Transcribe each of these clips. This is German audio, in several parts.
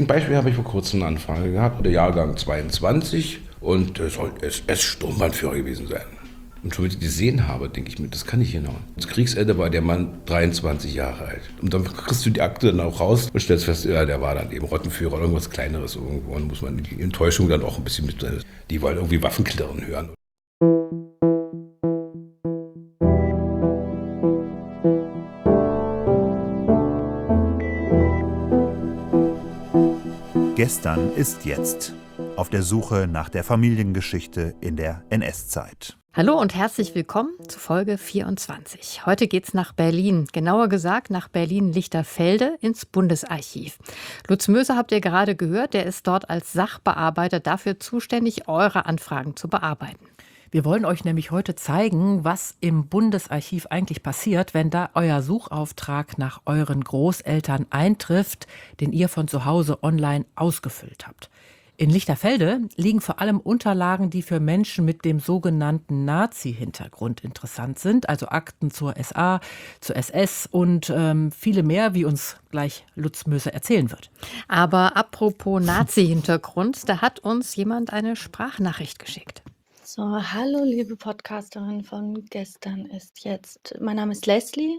Ein Beispiel habe ich vor kurzem eine Anfrage gehabt, der Jahrgang 22 und soll SS-Sturmbannführer gewesen sein. Und schon, wenn ich die gesehen habe, denke ich mir, das kann nicht hinhauen. Zu Kriegsende war der Mann 23 Jahre alt. Und dann kriegst du die Akte dann auch raus und stellst fest, ja, der war dann eben Rottenführer oder irgendwas Kleineres irgendwo. Und muss man die Enttäuschung dann auch ein bisschen mit, die wollen irgendwie Waffenklirren hören. Gestern ist jetzt. Auf der Suche nach der Familiengeschichte in der NS-Zeit. Hallo und herzlich willkommen zu Folge 24. Heute geht's nach Berlin, genauer gesagt nach Berlin-Lichterfelde ins Bundesarchiv. Lutz Möser habt ihr gerade gehört, der ist dort als Sachbearbeiter dafür zuständig, eure Anfragen zu bearbeiten. Wir wollen euch nämlich heute zeigen, was im Bundesarchiv eigentlich passiert, wenn da euer Suchauftrag nach euren Großeltern eintrifft, den ihr von zu Hause online ausgefüllt habt. In Lichterfelde liegen vor allem Unterlagen, die für Menschen mit dem sogenannten Nazi-Hintergrund interessant sind, also Akten zur SA, zur SS und viele mehr, wie uns gleich Lutz Möser erzählen wird. Aber apropos Nazi-Hintergrund, da hat uns jemand eine Sprachnachricht geschickt. So, hallo liebe Podcasterin von Gestern ist jetzt. Mein Name ist Leslie.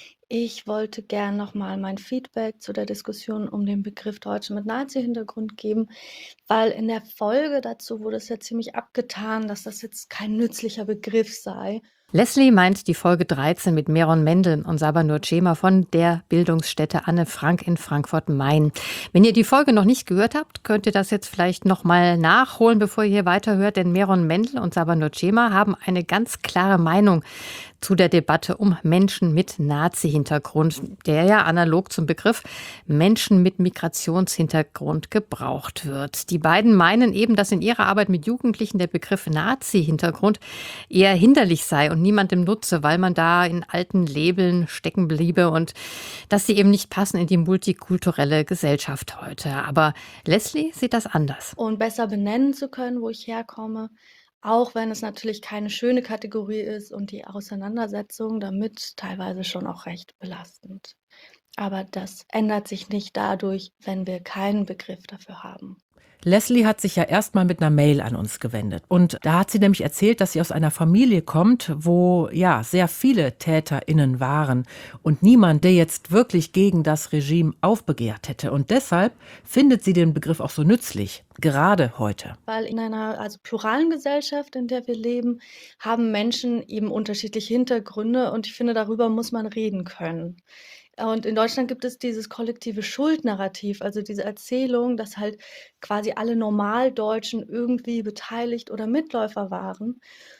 Ich wollte gern nochmal mein Feedback zu der Diskussion um den Begriff Deutsche mit Nazi-Hintergrund geben, weil in der Folge dazu wurde es ja ziemlich abgetan, dass das jetzt kein nützlicher Begriff sei. Leslie meint die Folge 13 mit Meron Mendel und Saba Nurcema von der Bildungsstätte Anne Frank in Frankfurt-Main. Wenn ihr die Folge noch nicht gehört habt, könnt ihr das jetzt vielleicht noch mal nachholen, bevor ihr hier weiterhört, denn Meron Mendel und Saba Nurcema haben eine ganz klare Meinung zu der Debatte um Menschen mit Nazi-Hintergrund, der ja analog zum Begriff Menschen mit Migrationshintergrund gebraucht wird. Die beiden meinen eben, dass in ihrer Arbeit mit Jugendlichen der Begriff Nazi-Hintergrund eher hinderlich sei und niemandem nutze, weil man da in alten Labeln stecken bliebe und dass sie eben nicht passen in die multikulturelle Gesellschaft heute. Aber Leslie sieht das anders. Und besser benennen zu können, wo ich herkomme, auch wenn es natürlich keine schöne Kategorie ist und die Auseinandersetzung damit teilweise schon auch recht belastend. Aber das ändert sich nicht dadurch, wenn wir keinen Begriff dafür haben. Leslie hat sich ja erstmal mit einer Mail an uns gewendet. Und da hat sie nämlich erzählt, dass sie aus einer Familie kommt, wo ja sehr viele TäterInnen waren und niemand, der jetzt wirklich gegen das Regime aufbegehrt hätte. Und deshalb findet sie den Begriff auch so nützlich, gerade heute. Weil in einer pluralen Gesellschaft, in der wir leben, haben Menschen eben unterschiedliche Hintergründe und ich finde, darüber muss man reden können. Und in Deutschland gibt es dieses kollektive Schuldnarrativ, also diese Erzählung, dass halt quasi alle Normaldeutschen irgendwie beteiligt oder Mitläufer waren.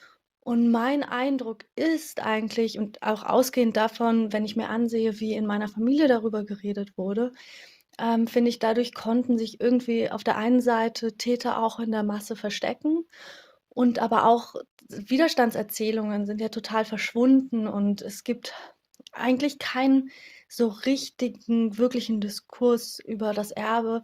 Und mein Eindruck ist eigentlich, und auch ausgehend davon, wenn ich mir ansehe, wie in meiner Familie darüber geredet wurde, finde ich, dadurch konnten sich irgendwie auf der einen Seite Täter auch in der Masse verstecken und aber auch Widerstandserzählungen sind ja total verschwunden und es gibt eigentlich keinen so richtigen, wirklichen Diskurs über das Erbe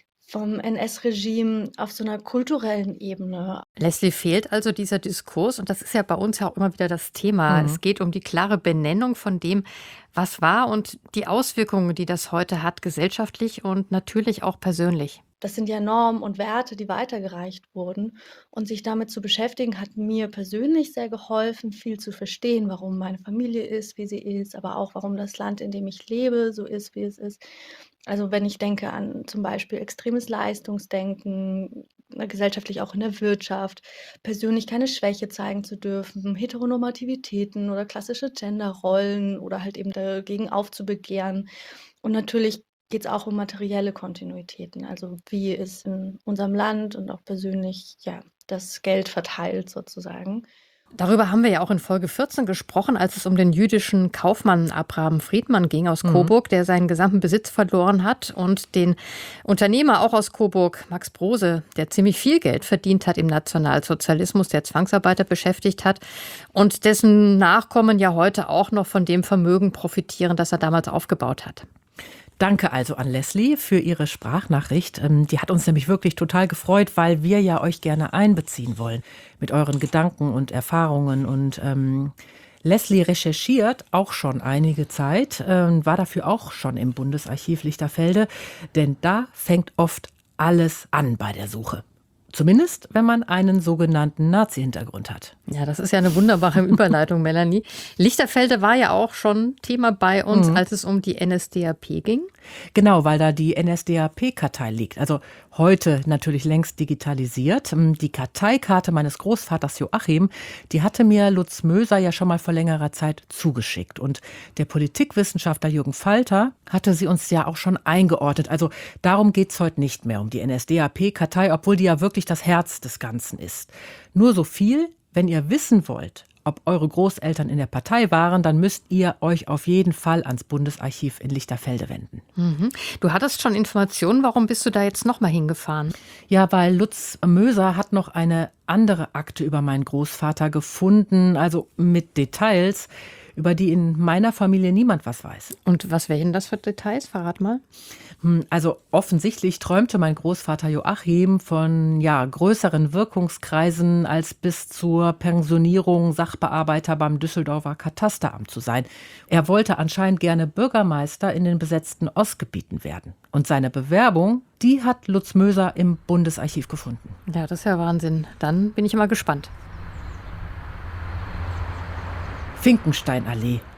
vom NS-Regime auf so einer kulturellen Ebene. Leslie, fehlt also dieser Diskurs und das ist ja bei uns ja auch immer wieder das Thema. Es geht um die klare Benennung von dem, was war und die Auswirkungen, die das heute hat, gesellschaftlich und natürlich auch persönlich. Das sind ja Normen und Werte, die weitergereicht wurden. Und sich damit zu beschäftigen, hat mir persönlich sehr geholfen, viel zu verstehen, warum meine Familie ist, wie sie ist, aber auch warum das Land, in dem ich lebe, so ist, wie es ist. Also wenn ich denke an zum Beispiel extremes Leistungsdenken, gesellschaftlich auch in der Wirtschaft, persönlich keine Schwäche zeigen zu dürfen, Heteronormativitäten oder klassische Genderrollen oder halt eben dagegen aufzubegehren. Und natürlich geht es auch um materielle Kontinuitäten, also wie ist in unserem Land und auch persönlich das Geld verteilt sozusagen. Darüber haben wir ja auch in Folge 14 gesprochen, als es um den jüdischen Kaufmann Abraham Friedmann ging aus Coburg, der seinen gesamten Besitz verloren hat und den Unternehmer auch aus Coburg, Max Brose, der ziemlich viel Geld verdient hat im Nationalsozialismus, der Zwangsarbeiter beschäftigt hat und dessen Nachkommen ja heute auch noch von dem Vermögen profitieren, das er damals aufgebaut hat. Danke also an Leslie für Ihre Sprachnachricht. Die hat uns nämlich wirklich total gefreut, weil wir ja euch gerne einbeziehen wollen mit euren Gedanken und Erfahrungen. Und Leslie recherchiert auch schon einige Zeit, war dafür auch schon im Bundesarchiv Lichterfelde, denn da fängt oft alles an bei der Suche. Zumindest, wenn man einen sogenannten Nazi-Hintergrund hat. Ja, das ist ja eine wunderbare Überleitung, Melanie. Lichterfelde war ja auch schon Thema bei uns, als es um die NSDAP ging. Genau, weil da die NSDAP-Kartei liegt. Also heute natürlich längst digitalisiert. Die Karteikarte meines Großvaters Joachim, die hatte mir Lutz Möser ja schon mal vor längerer Zeit zugeschickt. Und der Politikwissenschaftler Jürgen Falter hatte sie uns ja auch schon eingeordnet. Also darum geht's heute nicht mehr, um die NSDAP-Kartei, obwohl die ja wirklich das Herz des Ganzen ist. Nur so viel, wenn ihr wissen wollt, ob eure Großeltern in der Partei waren, dann müsst ihr euch auf jeden Fall ans Bundesarchiv in Lichterfelde wenden. Du hattest schon Informationen, warum bist du da jetzt nochmal hingefahren? Ja, weil Lutz Möser hat noch eine andere Akte über meinen Großvater gefunden, also mit Details, über die in meiner Familie niemand was weiß. Und was wären das für Details? Verrat mal. Also offensichtlich träumte mein Großvater Joachim von größeren Wirkungskreisen als bis zur Pensionierung Sachbearbeiter beim Düsseldorfer Katasteramt zu sein. Er wollte anscheinend gerne Bürgermeister in den besetzten Ostgebieten werden. Und seine Bewerbung, die hat Lutz Möser im Bundesarchiv gefunden. Ja, das ist ja Wahnsinn. Dann bin ich immer gespannt. Finkensteinallee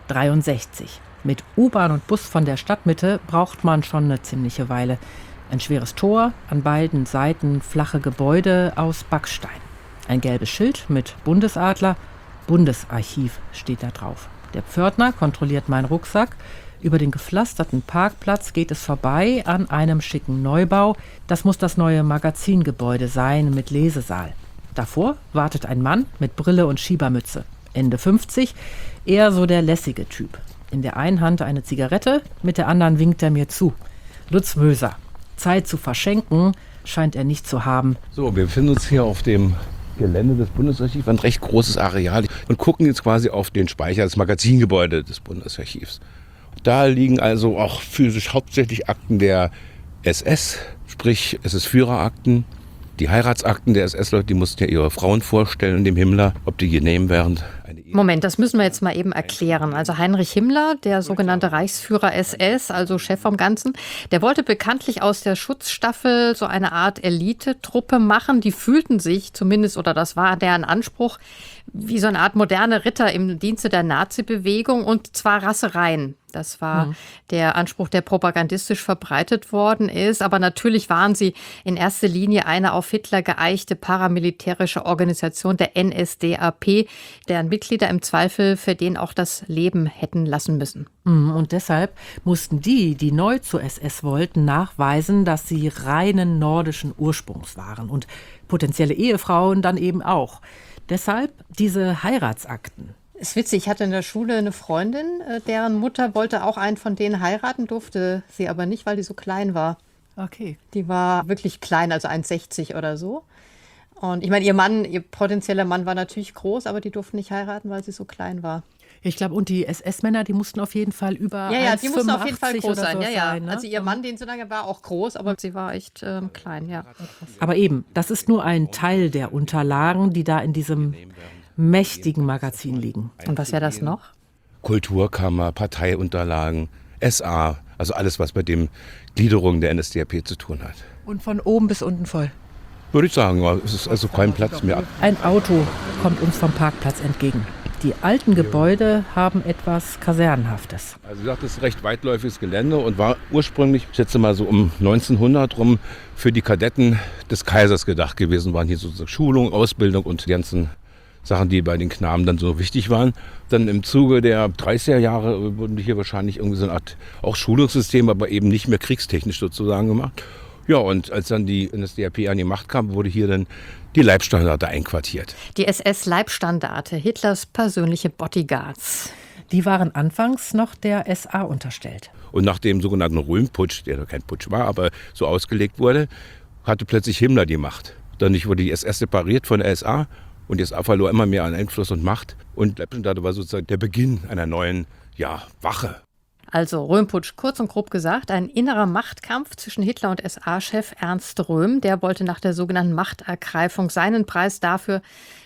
63. Mit U-Bahn und Bus von der Stadtmitte braucht man schon eine ziemliche Weile. Ein schweres Tor, an beiden Seiten flache Gebäude aus Backstein. Ein gelbes Schild mit Bundesadler. Bundesarchiv steht da drauf. Der Pförtner kontrolliert meinen Rucksack. Über den gepflasterten Parkplatz geht es vorbei an einem schicken Neubau. Das muss das neue Magazingebäude sein mit Lesesaal. Davor wartet ein Mann mit Brille und Schiebermütze. Ende 50, eher so der lässige Typ. In der einen Hand eine Zigarette, mit der anderen winkt er mir zu. Lutz Möser. Zeit zu verschenken scheint er nicht zu haben. So, wir befinden uns hier auf dem Gelände des Bundesarchivs, ein recht großes Areal, und gucken jetzt quasi auf den Speicher, das Magazingebäude des Bundesarchivs. Da liegen also auch physisch hauptsächlich Akten der SS, sprich SS-Führerakten. Die Heiratsakten der SS-Leute, die mussten ja ihre Frauen vorstellen, dem Himmler, ob die genehm wären. Moment, das müssen wir jetzt mal eben erklären. Also Heinrich Himmler, der sogenannte Reichsführer SS, also Chef vom Ganzen, der wollte bekanntlich aus der Schutzstaffel so eine Art Elitetruppe machen. Die fühlten sich zumindest, oder das war deren Anspruch, wie so eine Art moderne Ritter im Dienste der Nazi-Bewegung, und zwar rasserein. Das war der Anspruch, der propagandistisch verbreitet worden ist. Aber natürlich waren sie in erster Linie eine auf Hitler geeichte paramilitärische Organisation der NSDAP, deren Mitglieder im Zweifel für den auch das Leben hätten lassen müssen. Und deshalb mussten die neu zur SS wollten, nachweisen, dass sie reinen nordischen Ursprungs waren und potenzielle Ehefrauen dann eben auch. Deshalb diese Heiratsakten. Ist witzig, ich hatte in der Schule eine Freundin, deren Mutter wollte auch einen von denen heiraten, durfte sie aber nicht, weil die so klein war. Okay. Die war wirklich klein, also 1,60 oder so. Und ich meine, ihr potenzieller Mann war natürlich groß, aber die durften nicht heiraten, weil sie so klein war. Ich glaube, und die SS-Männer, die mussten auf jeden Fall über 1,85 die mussten auf jeden Fall groß sein. sein, ne? Also ihr Mann, den so lange war, auch groß, aber sie war echt klein, ja. Aber eben, das ist nur ein Teil der Unterlagen, die da in diesem mächtigen Magazin liegen. Und was wäre das noch? Kulturkammer, Parteiunterlagen, SA, also alles, was mit dem Gliederung der NSDAP zu tun hat. Und von oben bis unten voll. Würde ich sagen, ja, es ist also kein Platz mehr. Ein Auto kommt uns vom Parkplatz entgegen. Die alten Gebäude haben etwas Kasernenhaftes. Also wie gesagt, das ist ein recht weitläufiges Gelände und war ursprünglich, ich schätze mal so um 1900 rum, für die Kadetten des Kaisers gedacht gewesen. Waren hier so Schulung, Ausbildung und die ganzen Sachen, die bei den Knaben dann so wichtig waren. Dann im Zuge der 30er Jahre wurden hier wahrscheinlich irgendwie so eine Art auch Schulungssystem, aber eben nicht mehr kriegstechnisch sozusagen gemacht. Ja, und als dann die NSDAP an die Macht kam, wurde hier dann die Leibstandarte einquartiert. Die SS-Leibstandarte, Hitlers persönliche Bodyguards. Die waren anfangs noch der SA unterstellt. Und nach dem sogenannten Röhm-Putsch, der kein Putsch war, aber so ausgelegt wurde, hatte plötzlich Himmler die Macht. Dann wurde die SS separiert von der SA. Und die SA verlor immer mehr an Einfluss und Macht. Und Leibstandarte war sozusagen der Beginn einer neuen Wache. Also Röhm-Putsch, kurz und grob gesagt, ein innerer Machtkampf zwischen Hitler und SA-Chef Ernst Röhm. Der wollte nach der sogenannten Machtergreifung seinen Preis dafür,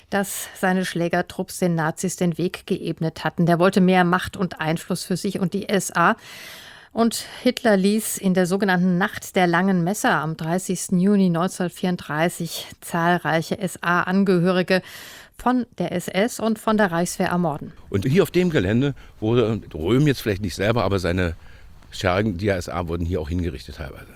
dass seine Schlägertrupps den Nazis den Weg geebnet hatten. Der wollte mehr Macht und Einfluss für sich und die SA. Und Hitler ließ in der sogenannten Nacht der langen Messer am 30. Juni 1934 zahlreiche SA-Angehörige von der SS und von der Reichswehr ermorden. Und hier auf dem Gelände wurde Röhm jetzt vielleicht nicht selber, aber seine Schergen der SA wurden hier auch hingerichtet teilweise.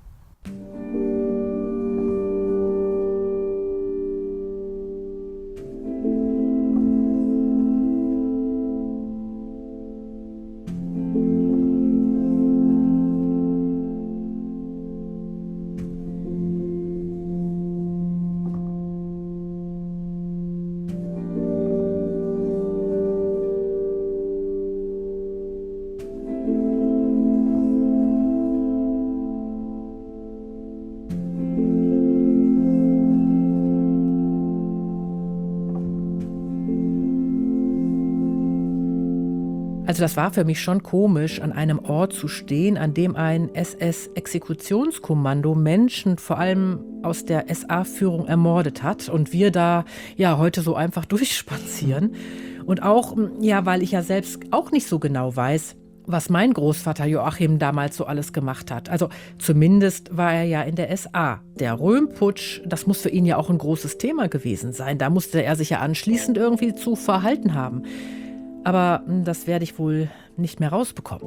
Also das war für mich schon komisch, an einem Ort zu stehen, an dem ein SS-Exekutionskommando Menschen vor allem aus der SA-Führung ermordet hat und wir da ja heute so einfach durchspazieren. Und auch, ja, weil ich ja selbst auch nicht so genau weiß, was mein Großvater Joachim damals so alles gemacht hat. Also zumindest war er ja in der SA. Der Röhm-Putsch, das muss für ihn ja auch ein großes Thema gewesen sein. Da musste er sich ja anschließend irgendwie zu verhalten haben. Aber das werde ich wohl nicht mehr rausbekommen.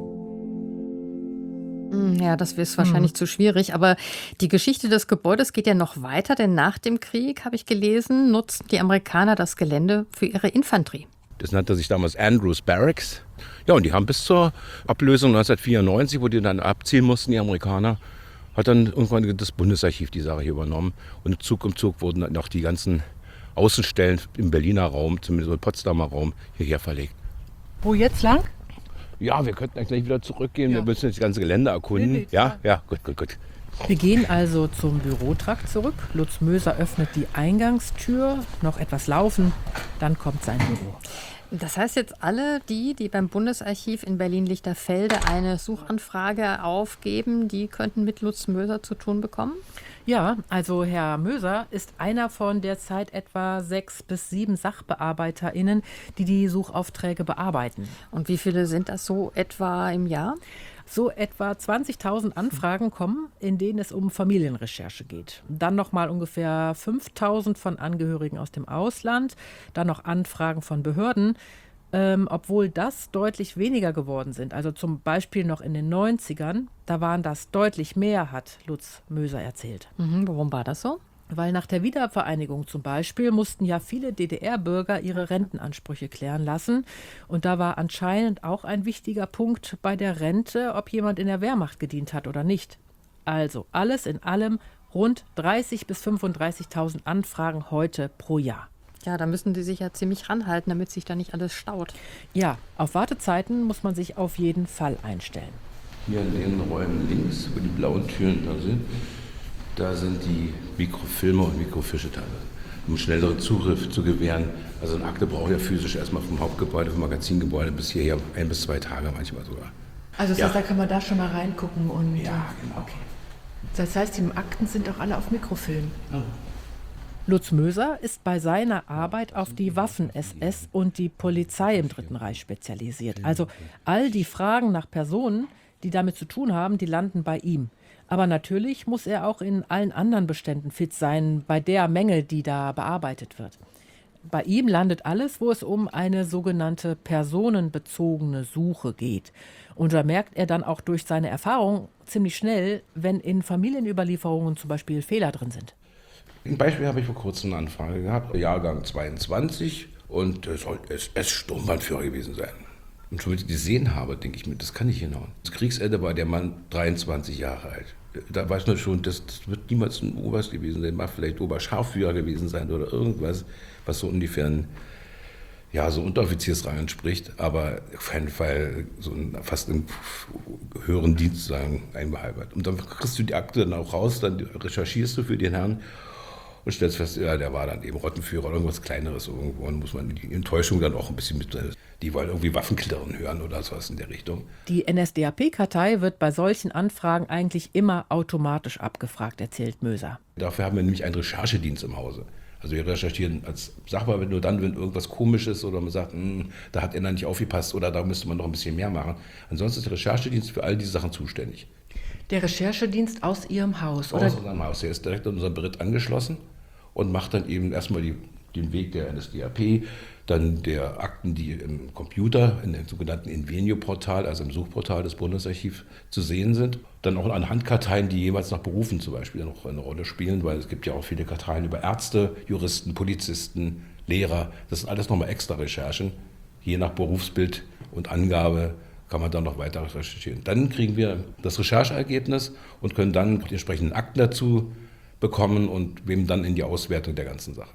Ja, das ist wahrscheinlich zu schwierig. Aber die Geschichte des Gebäudes geht ja noch weiter, denn nach dem Krieg, habe ich gelesen, nutzten die Amerikaner das Gelände für ihre Infanterie. Das nannte sich damals Andrews Barracks. Ja, und die haben bis zur Ablösung 1994, wo die dann abziehen mussten, die Amerikaner, hat dann irgendwann das Bundesarchiv die Sache hier übernommen. Und Zug um Zug wurden dann auch die ganzen Außenstellen im Berliner Raum, zumindest im Potsdamer Raum, hierher verlegt. Wo jetzt lang? Ja, wir könnten gleich wieder zurückgehen. Ja. Wir müssen das ganze Gelände erkunden. Ja, gut. Wir gehen also zum Bürotrakt zurück. Lutz Möser öffnet die Eingangstür, noch etwas laufen, dann kommt sein Büro. Das heißt jetzt alle die beim Bundesarchiv in Berlin-Lichterfelde eine Suchanfrage aufgeben, die könnten mit Lutz Möser zu tun bekommen? Ja, also Herr Möser ist einer von derzeit etwa 6 bis 7 SachbearbeiterInnen, die die Suchaufträge bearbeiten. Und wie viele sind das so etwa im Jahr? So etwa 20.000 Anfragen kommen, in denen es um Familienrecherche geht. Dann nochmal ungefähr 5.000 von Angehörigen aus dem Ausland, dann noch Anfragen von Behörden, obwohl das deutlich weniger geworden sind. Also zum Beispiel noch in den 90ern, da waren das deutlich mehr, hat Lutz Möser erzählt. Warum war das so? Weil nach der Wiedervereinigung zum Beispiel mussten ja viele DDR-Bürger ihre Rentenansprüche klären lassen. Und da war anscheinend auch ein wichtiger Punkt bei der Rente, ob jemand in der Wehrmacht gedient hat oder nicht. Also alles in allem rund 30.000 bis 35.000 Anfragen heute pro Jahr. Ja, da müssen die sich ja ziemlich ranhalten, damit sich da nicht alles staut. Ja, auf Wartezeiten muss man sich auf jeden Fall einstellen. Hier in den Räumen links, wo die blauen Türen da sind die Mikrofilme und Mikrofischeteile, um schnelleren Zugriff zu gewähren. Also eine Akte braucht ja physisch erstmal vom Hauptgebäude, vom Magazingebäude bis hierher 1 bis 2 Tage manchmal sogar. Also das Ja. heißt, da kann man da schon mal reingucken und Ja, genau. okay. Das heißt, die Akten sind auch alle auf Mikrofilm. Lutz Möser ist bei seiner Arbeit auf die Waffen-SS und die Polizei im Dritten Reich spezialisiert. Also all die Fragen nach Personen, die damit zu tun haben, die landen bei ihm. Aber natürlich muss er auch in allen anderen Beständen fit sein, bei der Menge, die da bearbeitet wird. Bei ihm landet alles, wo es um eine sogenannte personenbezogene Suche geht. Und da merkt er dann auch durch seine Erfahrung ziemlich schnell, wenn in Familienüberlieferungen zum Beispiel Fehler drin sind. Ein Beispiel habe ich vor kurzem eine Anfrage gehabt, Jahrgang 22, und es soll SS-Sturmbannführer gewesen sein. Und schon, wenn ich gesehen habe, denke ich mir, das kann nicht hinhauen. Das Kriegsende war der Mann 23 Jahre alt. Da weiß man schon, das wird niemals ein Oberst gewesen sein, mag vielleicht Oberscharführer gewesen sein oder irgendwas, was so ungefähr so Unteroffiziersrang entspricht, aber auf keinen Fall so fast einen höheren Dienst sagen, einbehalten. Und dann kriegst du die Akte dann auch raus, dann recherchierst du für den Herrn und stellst fest, ja, der war dann eben Rottenführer oder irgendwas Kleineres irgendwo. Und muss man die Enttäuschung dann auch ein bisschen mit, die wollen irgendwie Waffenklirren hören oder sowas in der Richtung. Die NSDAP-Kartei wird bei solchen Anfragen eigentlich immer automatisch abgefragt, erzählt Möser. Dafür haben wir nämlich einen Recherchedienst im Hause. Also wir recherchieren als Sachbearbeiter nur dann, wenn irgendwas komisch ist oder man sagt, da hat einer nicht aufgepasst oder da müsste man noch ein bisschen mehr machen. Ansonsten ist der Recherchedienst für all diese Sachen zuständig. Der Recherchedienst aus Ihrem Haus, oder? Aus unserem Haus. Der ist direkt an unseren Beritt angeschlossen und macht dann eben erstmal den Weg der NSDAP, dann der Akten, die im Computer, in dem sogenannten Invenio-Portal, also im Suchportal des Bundesarchivs zu sehen sind. Dann auch an Handkarteien, die jeweils nach Berufen zum Beispiel noch eine Rolle spielen, weil es gibt ja auch viele Karteien über Ärzte, Juristen, Polizisten, Lehrer. Das sind alles nochmal extra Recherchen. Je nach Berufsbild und Angabe kann man dann noch weiter recherchieren. Dann kriegen wir das Rechercheergebnis und können dann die entsprechenden Akten dazu bekommen und wem dann in die Auswertung der ganzen Sache.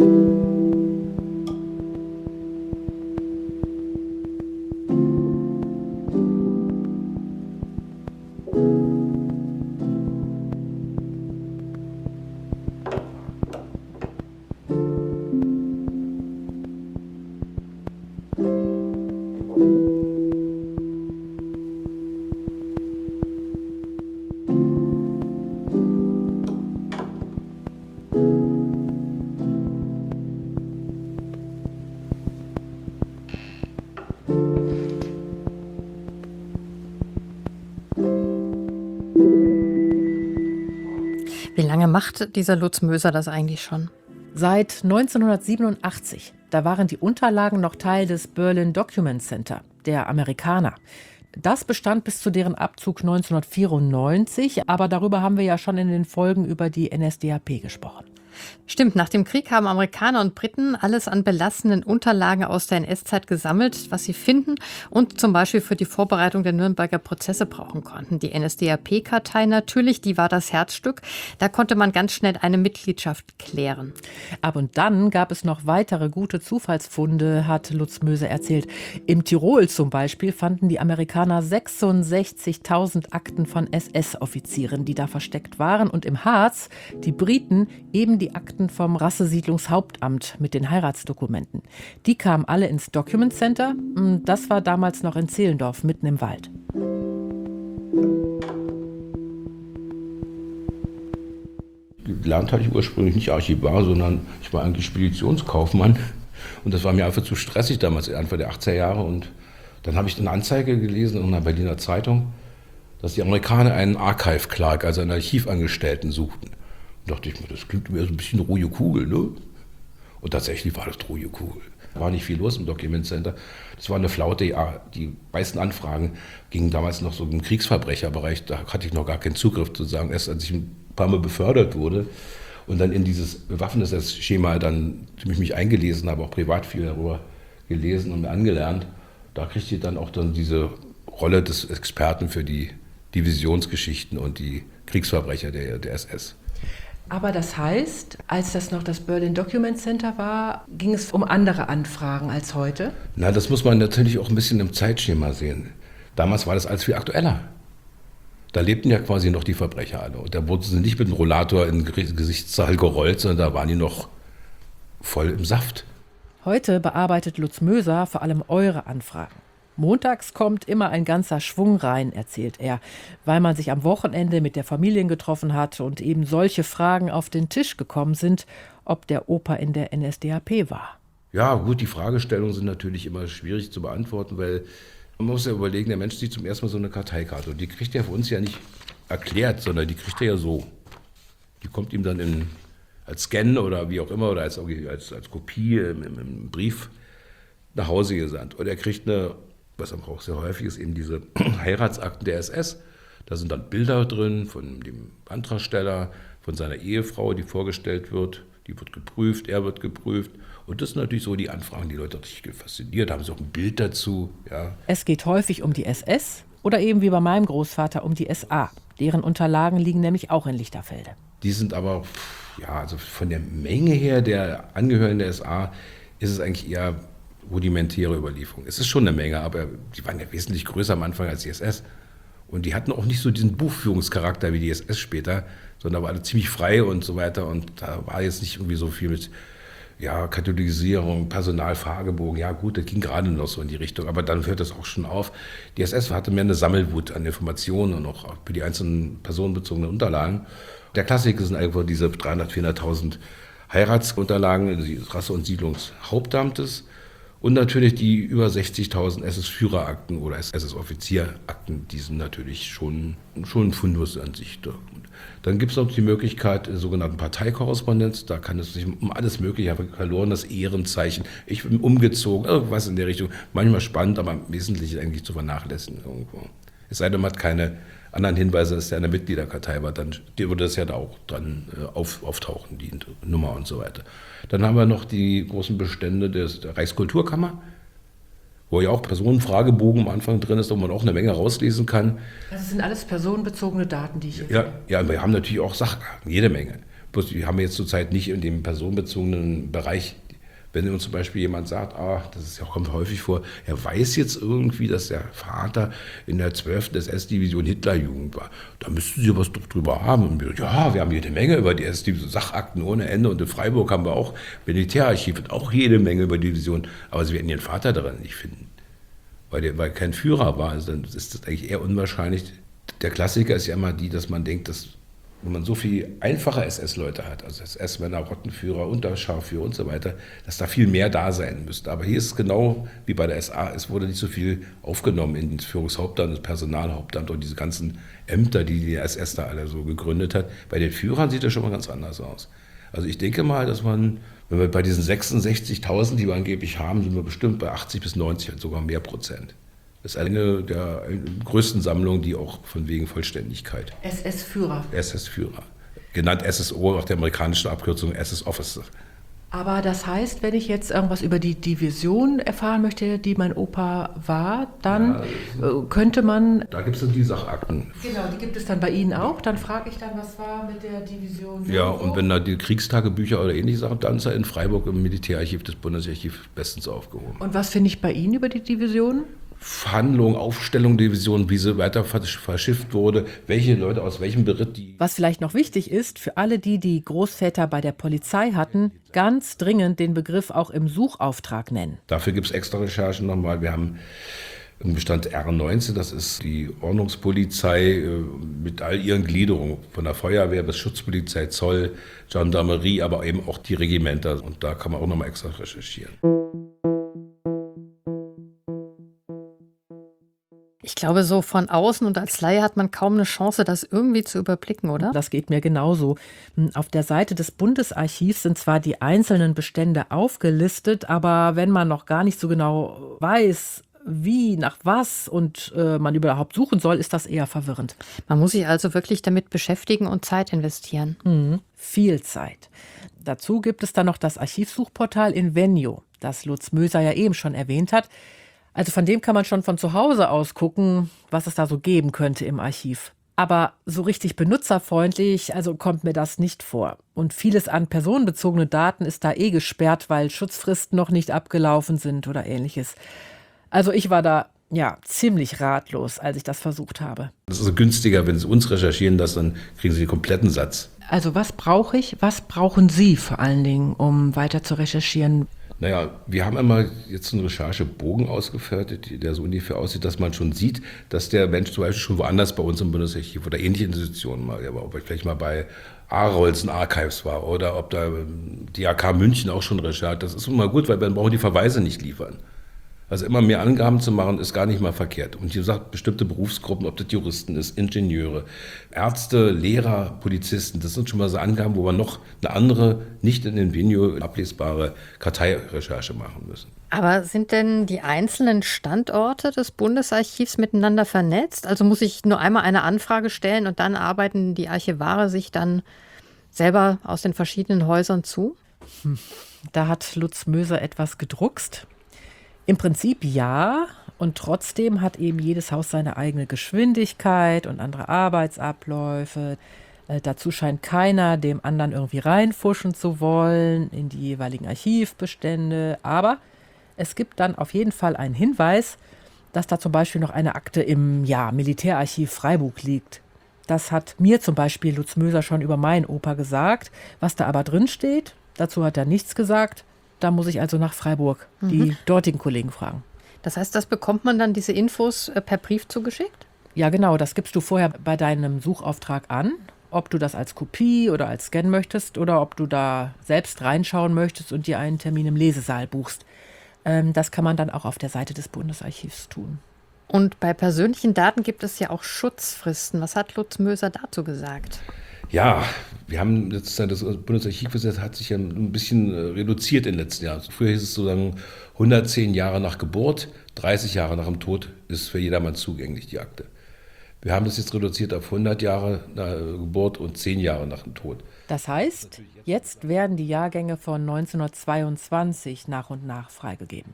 Wie lange macht dieser Lutz Möser das eigentlich schon? Seit 1987. Da waren die Unterlagen noch Teil des Berlin Document Center, der Amerikaner. Das bestand bis zu deren Abzug 1994, aber darüber haben wir ja schon in den Folgen über die NSDAP gesprochen. Stimmt, nach dem Krieg haben Amerikaner und Briten alles an belastenden Unterlagen aus der NS-Zeit gesammelt, was sie finden und zum Beispiel für die Vorbereitung der Nürnberger Prozesse brauchen konnten. Die NSDAP-Kartei natürlich, die war das Herzstück. Da konnte man ganz schnell eine Mitgliedschaft klären. Ab und dann gab es noch weitere gute Zufallsfunde, hat Lutz Möser erzählt. Im Tirol zum Beispiel fanden die Amerikaner 66.000 Akten von SS-Offizieren, die da versteckt waren. Und im Harz die Briten eben die Akten vom Rassesiedlungshauptamt mit den Heiratsdokumenten. Die kamen alle ins Document Center. Das war damals noch in Zehlendorf, mitten im Wald. Gelernt hatte ich ursprünglich nicht Archivar, sondern ich war eigentlich Speditionskaufmann. Und das war mir einfach zu stressig damals, Anfang der 80er Jahre. Und dann habe ich eine Anzeige gelesen in einer Berliner Zeitung, dass die Amerikaner einen Archive Clerk, also einen Archivangestellten, suchten. Da dachte ich mir, das klingt mir so ein bisschen ruhige Kugel, ne? Und tatsächlich war das ruhige Kugel. Da war nicht viel los im Document Center. Das war eine Flaute, ja. Die meisten Anfragen gingen damals noch so im Kriegsverbrecherbereich. Da hatte ich noch gar keinen Zugriff zu sagen. Erst als ich ein paar Mal befördert wurde und dann in dieses Waffengesetz-Schema dann mich eingelesen habe, auch privat viel darüber gelesen und mir angelernt, da kriegte ich dann auch dann diese Rolle des Experten für die Divisionsgeschichten und die Kriegsverbrecher der SS. Aber das heißt, als das noch das Berlin Document Center war, ging es um andere Anfragen als heute? Na, das muss man natürlich auch ein bisschen im Zeitschema sehen. Damals war das alles viel aktueller. Da lebten ja quasi noch die Verbrecher alle. Und da wurden sie nicht mit dem Rollator in den Gerichtssaal gerollt, sondern da waren die noch voll im Saft. Heute bearbeitet Lutz Möser vor allem eure Anfragen. Montags kommt immer ein ganzer Schwung rein, erzählt er, weil man sich am Wochenende mit der Familie getroffen hat und eben solche Fragen auf den Tisch gekommen sind, ob der Opa in der NSDAP war. Ja gut, die Fragestellungen sind natürlich immer schwierig zu beantworten, weil man muss ja überlegen, der Mensch sieht zum ersten Mal so eine Karteikarte und die kriegt er für uns ja nicht erklärt, sondern die kriegt er ja so. Die kommt ihm dann als Scan oder wie auch immer oder als Kopie im Brief nach Hause gesandt. Und er kriegt was er braucht sehr häufig ist, eben diese Heiratsakten der SS. Da sind dann Bilder drin von dem Antragsteller, von seiner Ehefrau, die vorgestellt wird. Die wird geprüft, er wird geprüft. Und das sind natürlich so die Anfragen, die Leute richtig fasziniert. Da haben sie auch ein Bild dazu. Ja. Es geht häufig um die SS oder eben wie bei meinem Großvater um die SA. Deren Unterlagen liegen nämlich auch in Lichterfelde. Die sind aber, ja, also von der Menge her der Angehörigen der SA ist es eigentlich eher rudimentäre Überlieferung. Es ist schon eine Menge, aber die waren ja wesentlich größer am Anfang als die SS. Und die hatten auch nicht so diesen Buchführungscharakter wie die SS später, sondern waren alle ziemlich frei und so weiter. Und da war jetzt nicht irgendwie so viel mit Katalogisierung, Personalfragebogen. Ja gut, das ging gerade noch so in die Richtung, aber dann hört das auch schon auf. Die SS hatte mehr eine Sammelwut an Informationen und auch für die einzelnen personenbezogenen Unterlagen. Der Klassiker sind einfach diese 300.000, 400.000 Heiratsunterlagen des Rasse- und Siedlungshauptamtes und natürlich die über 60.000 SS-Führerakten oder SS-Offizierakten, die sind natürlich schon ein Fundus an sich. Dann gibt es noch die Möglichkeit der sogenannten Parteikorrespondenz, da kann es sich um alles Mögliche, ich habe verloren, das Ehrenzeichen, ich bin umgezogen, irgendwas in der Richtung, manchmal spannend, aber im Wesentlichen eigentlich zu vernachlässigen irgendwo. Es sei denn, man hat keine anderen Hinweise, dass der eine Mitgliederkartei war, dann würde das ja da auch dran auftauchen, die Nummer und so weiter. Dann haben wir noch die großen Bestände der Reichskulturkammer, wo ja auch Personenfragebogen am Anfang drin ist, wo man auch eine Menge rauslesen kann. Das sind alles personenbezogene Daten, die ich jetzt... Ja, wir haben natürlich auch Sachdaten, jede Menge. Bloß die haben wir jetzt zurzeit nicht in dem personenbezogenen Bereich. Wenn uns zum Beispiel jemand sagt, kommt häufig vor, er weiß jetzt irgendwie, dass der Vater in der 12. SS-Division Hitlerjugend war, da müssten Sie was doch drüber haben. Und wir haben jede Menge über die SS-Division, Sachakten ohne Ende. Und in Freiburg haben wir auch Militärarchiv und auch jede Menge über die Division. Aber Sie werden Ihren Vater daran nicht finden, weil kein Führer war. Also dann ist das eigentlich eher unwahrscheinlich. Der Klassiker ist ja immer dass man denkt, dass wenn man so viel einfache SS-Leute hat, also SS-Männer, Rottenführer, Unterscharführer und so weiter, dass da viel mehr da sein müsste. Aber hier ist es genau wie bei der SA, es wurde nicht so viel aufgenommen in das Führungshauptamt, das Personalhauptamt und diese ganzen Ämter, die SS da alle so gegründet hat. Bei den Führern sieht das schon mal ganz anders aus. Also ich denke mal, dass wenn wir bei diesen 66.000, die wir angeblich haben, sind wir bestimmt bei 80 bis 90, sogar mehr Prozent. Das ist eine der größten Sammlungen, die auch von wegen Vollständigkeit. SS-Führer. SS-Führer. Genannt SSO, auch der amerikanischen Abkürzung SS-Officer. Aber das heißt, wenn ich jetzt irgendwas über die Division erfahren möchte, die mein Opa war, dann könnte man... Da gibt es dann die Sachakten. Genau, die gibt es dann bei Ihnen auch. Dann frage ich dann, was war mit der Division? Ja, und wenn da die Kriegstagebücher oder ähnliche Sachen, dann ist er in Freiburg im Militärarchiv des Bundesarchivs bestens aufgehoben. Und was finde ich bei Ihnen über die Division? Verhandlungen, Aufstellung der Division, wie sie weiter verschifft wurde, welche Leute aus welchem Beritt die... Was vielleicht noch wichtig ist, für alle die Großväter bei der Polizei hatten, ganz dringend den Begriff auch im Suchauftrag nennen. Dafür gibt es extra Recherchen nochmal. Wir haben im Bestand R19, das ist die Ordnungspolizei mit all ihren Gliederungen, von der Feuerwehr bis Schutzpolizei, Zoll, Gendarmerie, aber eben auch die Regimenter. Und da kann man auch nochmal extra recherchieren. Ich glaube, so von außen und als Laie hat man kaum eine Chance, das irgendwie zu überblicken, oder? Das geht mir genauso. Auf der Seite des Bundesarchivs sind zwar die einzelnen Bestände aufgelistet, aber wenn man noch gar nicht so genau weiß, wie, nach was und man überhaupt suchen soll, ist das eher verwirrend. Man muss sich also wirklich damit beschäftigen und Zeit investieren. Viel Zeit. Dazu gibt es dann noch das Archivsuchportal Invenio, das Lutz Möser ja eben schon erwähnt hat. Also von dem kann man schon von zu Hause aus gucken, was es da so geben könnte im Archiv. Aber so richtig benutzerfreundlich, also kommt mir das nicht vor. Und vieles an personenbezogene Daten ist da gesperrt, weil Schutzfristen noch nicht abgelaufen sind oder ähnliches. Also ich war da ziemlich ratlos, als ich das versucht habe. Das ist günstiger, wenn Sie uns recherchieren lassen, dann kriegen Sie den kompletten Satz. Also was brauche ich, was brauchen Sie vor allen Dingen, um weiter zu recherchieren? Naja, wir haben einmal jetzt einen Recherchebogen ausgefertigt, der so ungefähr aussieht, dass man schon sieht, dass der Mensch zum Beispiel schon woanders bei uns im Bundesarchiv oder ähnliche Institutionen mal, aber ob er vielleicht mal bei Arolsen Archives war oder ob da die AK München auch schon recherchiert. Das ist immer gut, weil dann brauchen die Verweise nicht liefern. Also immer mehr Angaben zu machen, ist gar nicht mal verkehrt. Und wie gesagt, bestimmte Berufsgruppen, ob das Juristen ist, Ingenieure, Ärzte, Lehrer, Polizisten, das sind schon mal so Angaben, wo wir noch eine andere, nicht in den Venio ablesbare Karteirecherche machen müssen. Aber sind denn die einzelnen Standorte des Bundesarchivs miteinander vernetzt? Also muss ich nur einmal eine Anfrage stellen und dann arbeiten die Archivare sich dann selber aus den verschiedenen Häusern zu? Da hat Lutz Möser etwas gedruckst. Im Prinzip ja, und trotzdem hat eben jedes Haus seine eigene Geschwindigkeit und andere Arbeitsabläufe. Dazu scheint keiner dem anderen irgendwie reinfuschen zu wollen in die jeweiligen Archivbestände. Aber es gibt dann auf jeden Fall einen Hinweis, dass da zum Beispiel noch eine Akte im Militärarchiv Freiburg liegt. Das hat mir zum Beispiel Lutz Möser schon über meinen Opa gesagt. Was da aber drin steht, dazu hat er nichts gesagt. Da muss ich also nach Freiburg die dortigen Kollegen fragen. Das heißt, das bekommt man dann, diese Infos, per Brief zugeschickt? Ja, genau. Das gibst du vorher bei deinem Suchauftrag an. ob du das als Kopie oder als Scan möchtest oder ob du da selbst reinschauen möchtest und dir einen Termin im Lesesaal buchst. Das kann man dann auch auf der Seite des Bundesarchivs tun. Und bei persönlichen Daten gibt es ja auch Schutzfristen. Was hat Lutz Möser dazu gesagt? Ja, wir haben das Bundesarchiv hat sich ja ein bisschen reduziert in den letzten Jahren. Früher hieß es sozusagen 110 Jahre nach Geburt, 30 Jahre nach dem Tod ist für jedermann zugänglich, die Akte. Wir haben das jetzt reduziert auf 100 Jahre nach Geburt und 10 Jahre nach dem Tod. Das heißt, jetzt werden die Jahrgänge von 1922 nach und nach freigegeben.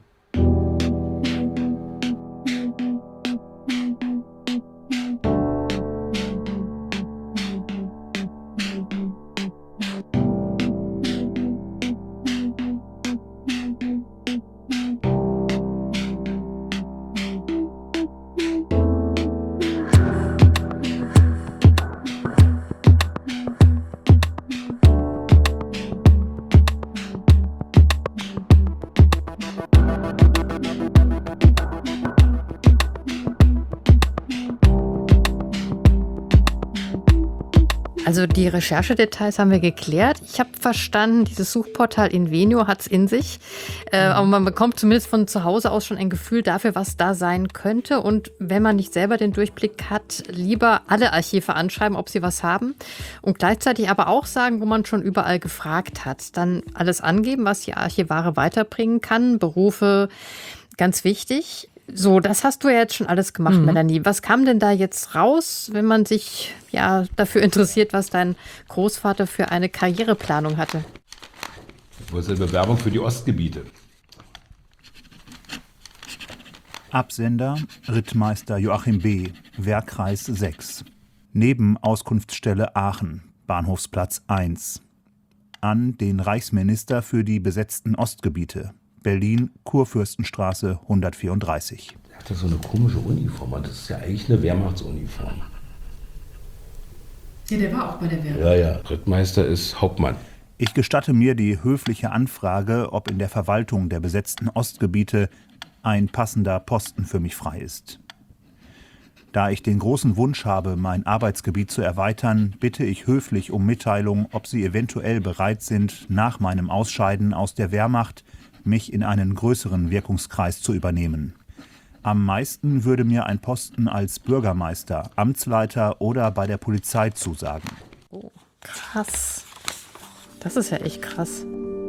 Also die Recherchedetails haben wir geklärt. Ich habe verstanden, dieses Suchportal Invenio hat es in sich. Aber man bekommt zumindest von zu Hause aus schon ein Gefühl dafür, was da sein könnte. Und wenn man nicht selber den Durchblick hat, lieber alle Archive anschreiben, ob sie was haben. Und gleichzeitig aber auch sagen, wo man schon überall gefragt hat. Dann alles angeben, was die Archivare weiterbringen kann. Berufe, ganz wichtig. So, das hast du ja jetzt schon alles gemacht, Melanie. Was kam denn da jetzt raus, wenn man sich ja dafür interessiert, was dein Großvater für eine Karriereplanung hatte? Das war eine Bewerbung für die Ostgebiete. Absender Rittmeister Joachim B., Wehrkreis 6. Nebenauskunftsstelle Aachen, Bahnhofsplatz 1. An den Reichsminister für die besetzten Ostgebiete. Berlin, Kurfürstenstraße 134. Er hatte so eine komische Uniform. Das ist ja eigentlich eine Wehrmachtsuniform. Ja, der war auch bei der Wehrmacht. Ja. Rittmeister ist Hauptmann. Ich gestatte mir die höfliche Anfrage, ob in der Verwaltung der besetzten Ostgebiete ein passender Posten für mich frei ist. Da ich den großen Wunsch habe, mein Arbeitsgebiet zu erweitern, bitte ich höflich um Mitteilung, ob Sie eventuell bereit sind, nach meinem Ausscheiden aus der Wehrmacht mich in einen größeren Wirkungskreis zu übernehmen. Am meisten würde mir ein Posten als Bürgermeister, Amtsleiter oder bei der Polizei zusagen. Oh, krass. Das ist ja echt krass.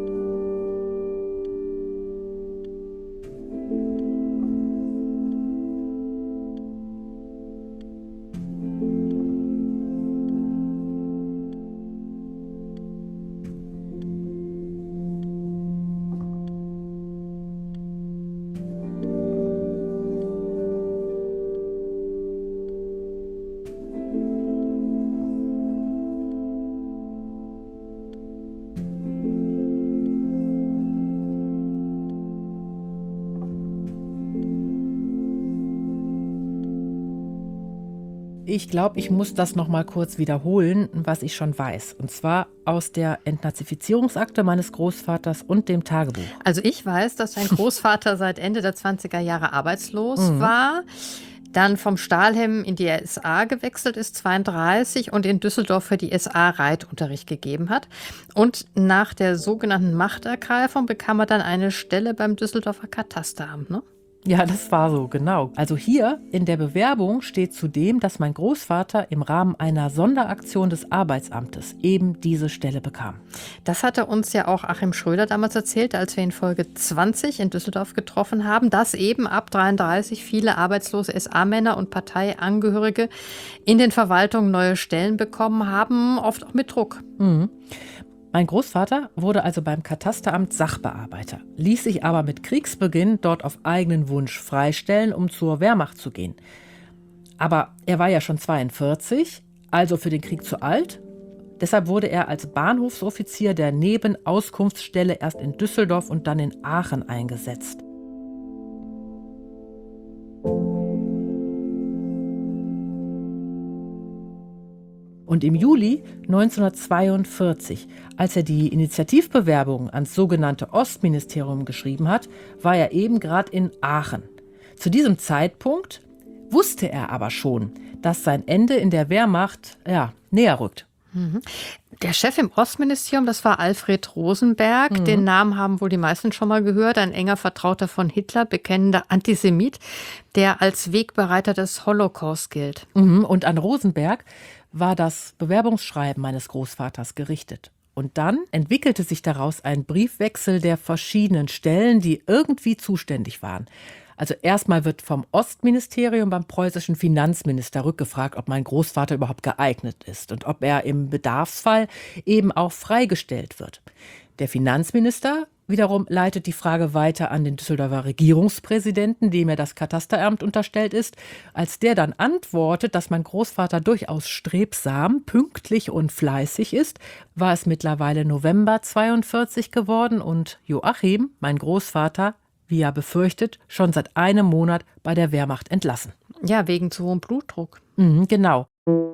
Ich glaube, ich muss das noch mal kurz wiederholen, was ich schon weiß. Und zwar aus der Entnazifizierungsakte meines Großvaters und dem Tagebuch. Also ich weiß, dass dein Großvater seit Ende der 20er Jahre arbeitslos war, dann vom Stahlhelm in die SA gewechselt ist, 32, und in Düsseldorf für die SA Reitunterricht gegeben hat. Und nach der sogenannten Machtergreifung bekam er dann eine Stelle beim Düsseldorfer Katasteramt, ne? Ja, das war so, genau. Also hier in der Bewerbung steht zudem, dass mein Großvater im Rahmen einer Sonderaktion des Arbeitsamtes eben diese Stelle bekam. Das hatte uns ja auch Achim Schröder damals erzählt, als wir in Folge 20 in Düsseldorf getroffen haben, dass eben ab 33 viele arbeitslose SA-Männer und Parteiangehörige in den Verwaltungen neue Stellen bekommen haben, oft auch mit Druck. Mein Großvater wurde also beim Katasteramt Sachbearbeiter, ließ sich aber mit Kriegsbeginn dort auf eigenen Wunsch freistellen, um zur Wehrmacht zu gehen. Aber er war ja schon 42, also für den Krieg zu alt. Deshalb wurde er als Bahnhofsoffizier der Nebenauskunftsstelle erst in Düsseldorf und dann in Aachen eingesetzt. Und im Juli 1942, als er die Initiativbewerbung ans sogenannte Ostministerium geschrieben hat, war er eben gerade in Aachen. Zu diesem Zeitpunkt wusste er aber schon, dass sein Ende in der Wehrmacht näher rückt. Der Chef im Ostministerium, das war Alfred Rosenberg. Den Namen haben wohl die meisten schon mal gehört. Ein enger Vertrauter von Hitler, bekennender Antisemit, der als Wegbereiter des Holocaust gilt. Und an Rosenberg war das Bewerbungsschreiben meines Großvaters gerichtet. Und dann entwickelte sich daraus ein Briefwechsel der verschiedenen Stellen, die irgendwie zuständig waren. Also erstmal wird vom Ostministerium beim preußischen Finanzminister rückgefragt, ob mein Großvater überhaupt geeignet ist und ob er im Bedarfsfall eben auch freigestellt wird. Der Finanzminister wiederum leitet die Frage weiter an den Düsseldorfer Regierungspräsidenten, dem ja das Katasteramt unterstellt ist. Als der dann antwortet, dass mein Großvater durchaus strebsam, pünktlich und fleißig ist, war es mittlerweile November 42 geworden und Joachim, mein Großvater, wie ja befürchtet, schon seit einem Monat bei der Wehrmacht entlassen. Ja, wegen zu hohem Blutdruck. Genau.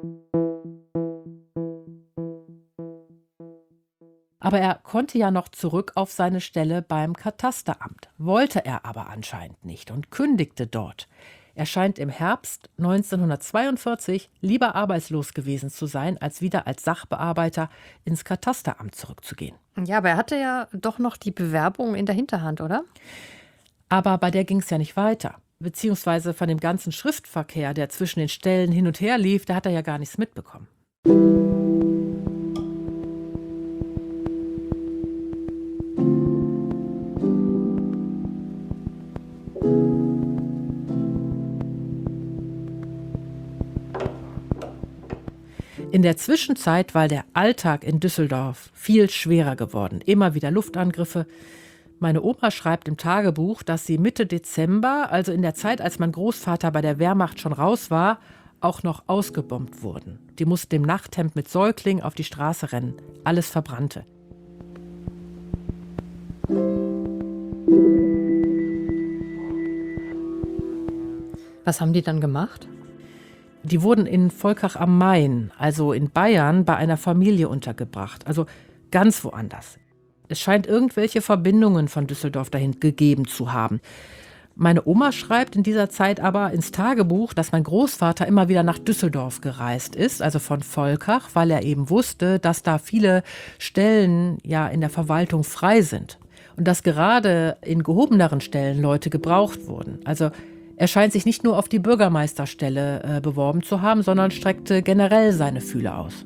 Aber er konnte ja noch zurück auf seine Stelle beim Katasteramt. Wollte er aber anscheinend nicht und kündigte dort. Er scheint im Herbst 1942 lieber arbeitslos gewesen zu sein, als wieder als Sachbearbeiter ins Katasteramt zurückzugehen. Ja, aber er hatte ja doch noch die Bewerbung in der Hinterhand, oder? Aber bei der ging es ja nicht weiter. Beziehungsweise von dem ganzen Schriftverkehr, der zwischen den Stellen hin und her lief, da hat er ja gar nichts mitbekommen. In der Zwischenzeit war der Alltag in Düsseldorf viel schwerer geworden. Immer wieder Luftangriffe. Meine Oma schreibt im Tagebuch, dass sie Mitte Dezember, also in der Zeit, als mein Großvater bei der Wehrmacht schon raus war, auch noch ausgebombt wurden. Die mussten im Nachthemd mit Säugling auf die Straße rennen. Alles verbrannte. Was haben die dann gemacht? Die wurden in Volkach am Main, also in Bayern, bei einer Familie untergebracht. Also ganz woanders. Es scheint irgendwelche Verbindungen von Düsseldorf dahin gegeben zu haben. Meine Oma schreibt in dieser Zeit aber ins Tagebuch, dass mein Großvater immer wieder nach Düsseldorf gereist ist, also von Volkach, weil er eben wusste, dass da viele Stellen ja in der Verwaltung frei sind. Und dass gerade in gehobeneren Stellen Leute gebraucht wurden. Also er scheint sich nicht nur auf die Bürgermeisterstelle beworben zu haben, sondern streckte generell seine Fühler aus.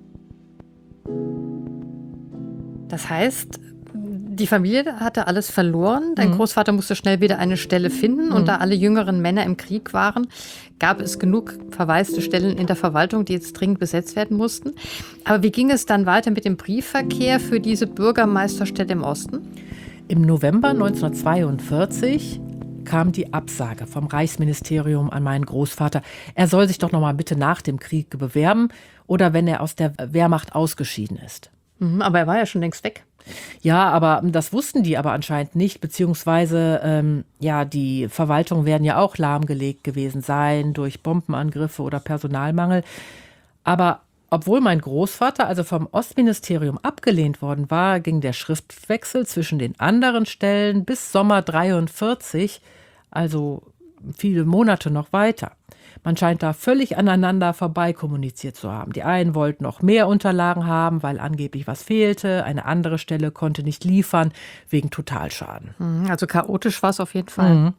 Das heißt, die Familie hatte alles verloren. Dein Großvater musste schnell wieder eine Stelle finden. Und da alle jüngeren Männer im Krieg waren, gab es genug verwaiste Stellen in der Verwaltung, die jetzt dringend besetzt werden mussten. Aber wie ging es dann weiter mit dem Briefverkehr für diese Bürgermeisterstelle im Osten? Im November 1942 kam die Absage vom Reichsministerium an meinen Großvater. Er soll sich doch noch mal bitte nach dem Krieg bewerben oder wenn er aus der Wehrmacht ausgeschieden ist. Aber er war ja schon längst weg. Ja, aber das wussten die aber anscheinend nicht, beziehungsweise die Verwaltungen werden ja auch lahmgelegt gewesen sein durch Bombenangriffe oder Personalmangel. Aber obwohl mein Großvater also vom Ostministerium abgelehnt worden war, ging der Schriftwechsel zwischen den anderen Stellen bis Sommer 43, also viele Monate noch weiter. Man scheint da völlig aneinander vorbei kommuniziert zu haben. Die einen wollten noch mehr Unterlagen haben, weil angeblich was fehlte. Eine andere Stelle konnte nicht liefern, wegen Totalschaden. Also chaotisch war es auf jeden Fall.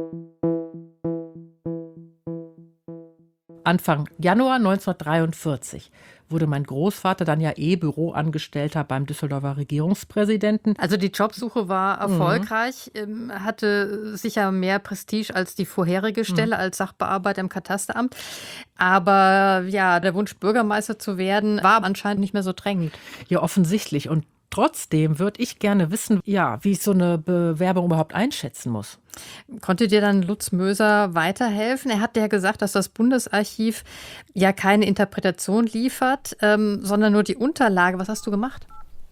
Anfang Januar 1943 wurde mein Großvater dann ja Büroangestellter beim Düsseldorfer Regierungspräsidenten. Also die Jobsuche war erfolgreich, hatte sicher mehr Prestige als die vorherige Stelle als Sachbearbeiter im Katasteramt. Aber ja, der Wunsch, Bürgermeister zu werden, war anscheinend nicht mehr so drängend. Ja, offensichtlich. Und trotzdem würde ich gerne wissen, wie ich so eine Bewerbung überhaupt einschätzen muss. Konnte dir dann Lutz Möser weiterhelfen? Er hat ja gesagt, dass das Bundesarchiv ja keine Interpretation liefert, sondern nur die Unterlage. Was hast du gemacht?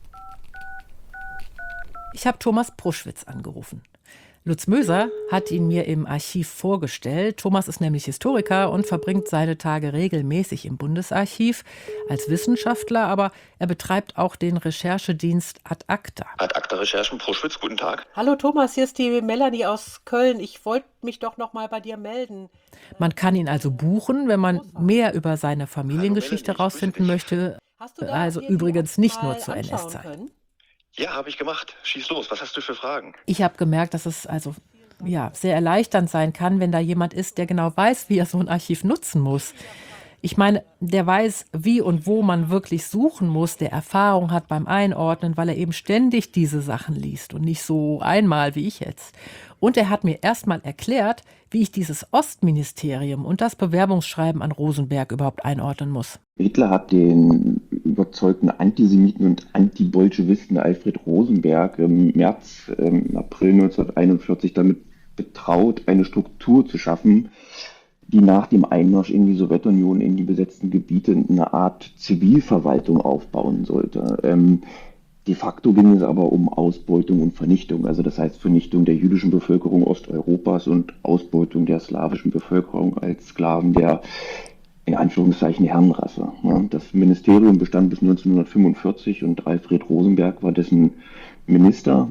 Ich habe Thomas Pruschwitz angerufen. Lutz Möser hat ihn mir im Archiv vorgestellt. Thomas ist nämlich Historiker und verbringt seine Tage regelmäßig im Bundesarchiv als Wissenschaftler, aber er betreibt auch den Recherchedienst Ad Acta. Ad Acta Recherchen, Pruschwitz, guten Tag. Hallo Thomas, hier ist die Melanie aus Köln. Ich wollte mich doch noch mal bei dir melden. Man kann ihn also buchen, wenn man mehr über seine Familiengeschichte herausfinden möchte. Also übrigens nicht nur zur NS-Zeit. Ja, habe ich gemacht. Schieß los. Was hast du für Fragen? Ich habe gemerkt, dass es also sehr erleichternd sein kann, wenn da jemand ist, der genau weiß, wie er so ein Archiv nutzen muss. Ich meine, der weiß, wie und wo man wirklich suchen muss, der Erfahrung hat beim Einordnen, weil er eben ständig diese Sachen liest und nicht so einmal wie ich jetzt. Und er hat mir erstmal erklärt, wie ich dieses Ostministerium und das Bewerbungsschreiben an Rosenberg überhaupt einordnen muss. Hitler hat den überzeugten Antisemiten und Antibolschewisten Alfred Rosenberg im April 1941 damit betraut, eine Struktur zu schaffen, die nach dem Einmarsch in die Sowjetunion in die besetzten Gebiete eine Art Zivilverwaltung aufbauen sollte. De facto ging es aber um Ausbeutung und Vernichtung, also das heißt Vernichtung der jüdischen Bevölkerung Osteuropas und Ausbeutung der slawischen Bevölkerung als Sklaven der, in Anführungszeichen, Herrenrasse. Ja, das Ministerium bestand bis 1945 und Alfred Rosenberg war dessen Minister.